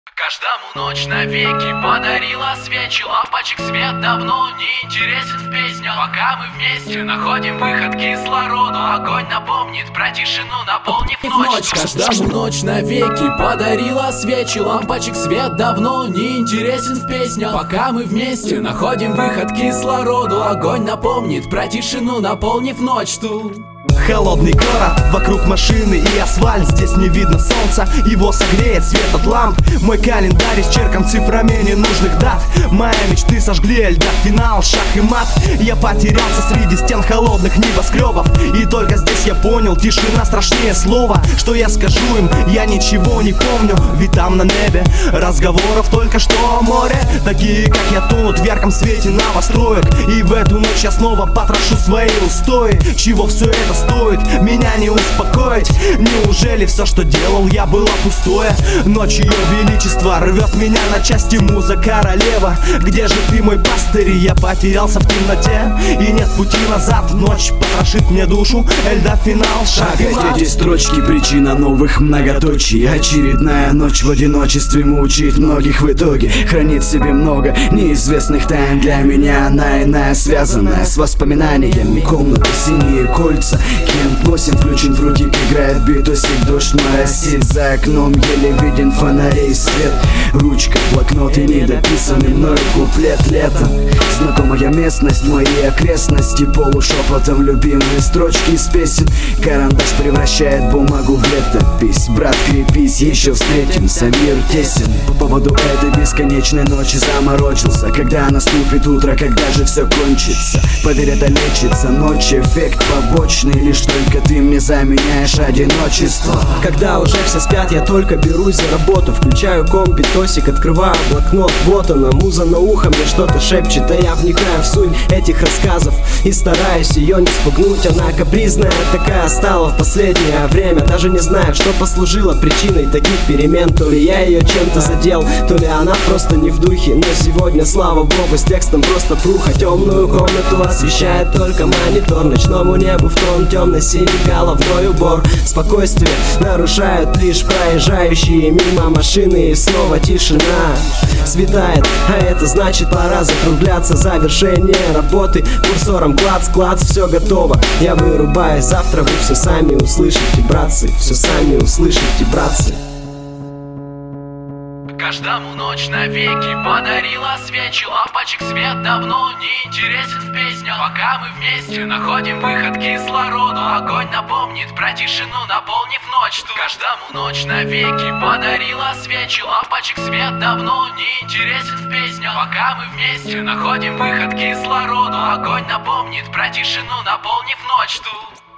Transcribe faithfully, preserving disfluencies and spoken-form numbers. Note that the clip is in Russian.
Каждому ночь навеки подарила свечи. Лампочек свет давно не интересен в песнях. Пока мы вместе находим выход кислороду, огонь напомнит про тишину, наполнив ночь. Каждому ночь навеки подарила свечи. Лампочек свет давно не интересен в песнях. Пока мы вместе находим выход кислороду, огонь напомнит про тишину, наполнив ночь ту. Холодный город, вокруг машины и асфальт. Здесь не видно солнца, его согреет свет от ламп. Мой календарь исчеркан цифрами ненужных дат. Мои мечты сожгли льда, финал, шах и мат. Я потерялся среди стен холодных небоскребов. И только здесь я понял, тишина страшнее слова. Что я скажу им, я ничего не помню. Ведь там на небе разговоров только что море. Такие как я тонут в ярком свете новостроек. И в эту ночь я снова потрошу свои устои. Чего все это стоит? Меня не успокоить. Неужели все, что делал я, было пустое? Ночь ее величества рвет меня на части, муза королева. Где же ты, мой пастырь? Я потерялся в темноте, и нет пути назад. Ночь потрошит мне душу, Эльда финал, шаг и мат. Эти строчки причина новых многоточий. Очередная ночь в одиночестве мучает многих в итоге. Хранит в себе много неизвестных тайн. Для меня она иная, связанная с воспоминаниями. Комната, синие кольца, Кент восемь включен, фрутик играет битусик. Дождь моросит за окном, еле виден фонарей свет. Ручка, блокнот и недописанный мною куплет. Лето, знакомая местность, мои окрестности. Полушепотом любимые строчки из песен. Карандаш превращает бумагу в летопись. Брат, крепись, еще встретимся, мир тесен. По поводу этой бесконечной ночи заморочился. Когда наступит утро, когда же все кончится? Поверь, это лечится, ночь эффект побочный. Лишь только ты мне заменяешь одиночество. Когда уже все спят, я только берусь за работу. Включаю комп, питосик, открываю блокнот. Вот она, муза на ухо мне что-то шепчет. А я вникаю в суть этих рассказов и стараюсь ее не спугнуть. Она капризная, такая стала в последнее время. Даже не знаю, что послужило причиной таких перемен. То ли я ее чем-то задел, то ли она просто не в духе. Но сегодня, слава богу, с текстом просто пруха. Темную комнату освещает только монитор. Ночному небу в тон темно-синий головной убор. Спокойствие нарушают лишь проезжающие мимо машины. И снова тишина. Светает, а это значит, пора закругляться. Завершение работы курсором клац-клац, все готово. Я вырубаюсь, завтра вы все сами услышите, братцы. Все сами услышите, братцы. Каждому ночь навеки подарила свечи. Лампочек свет давно не интересен в песнях. Пока мы вместе находим выход кислороду, огонь напомнит про тишину, наполнив ночь ту. Каждому ночь навеки подарила свечи. Лампочек свет давно не интересен в песнях. Пока мы вместе находим выход кислороду, огонь напомнит про тишину, наполнив ночь ту.